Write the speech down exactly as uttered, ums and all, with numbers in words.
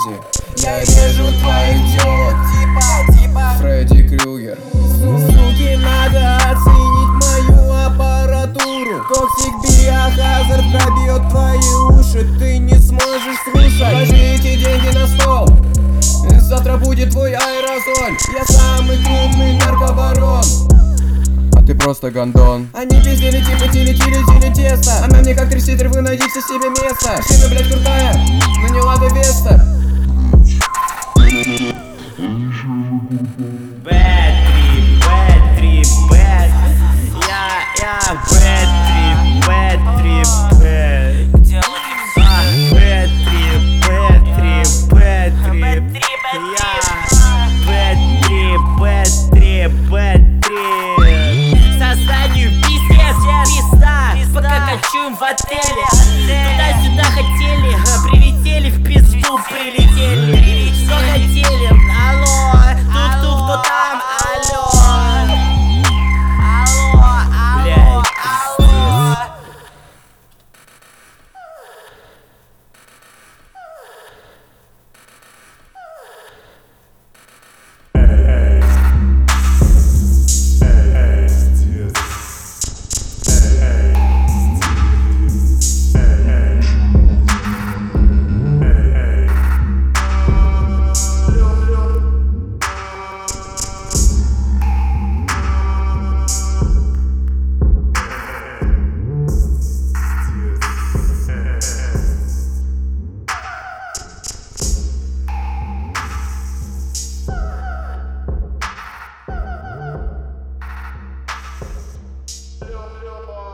Узи. Я режу твоих тёлок, типа, типа Фредди Крюгер. Суки, надо оценить мою аппаратуру. Токсик биохазард пробьет твои уши. Ты не сможешь слушать. Положи эти деньги на стол, завтра будет твой аэрозоль. Я самый крупный наркобарон, а ты просто гондон. Они пиздели типа тили-тили-тили тесто. Она мне как тряситель, вы найдите себе место. Машина, блядь, крутая, но не Лада Веста. Bad trip, bad trip, bad. Я, я, bad trip, bad trip, bad. Bad trip, bad trip, bad trip. Я, bad trip, bad trip, bad trip. Созданию пиздец, пизда, пока кочуем в отеле. Туда-сюда хотели, прилетели в пизду, прилетели. Что хотели? Алло, тук-тук, кто там? Алло. Алло, алло, алло. Yo, yo,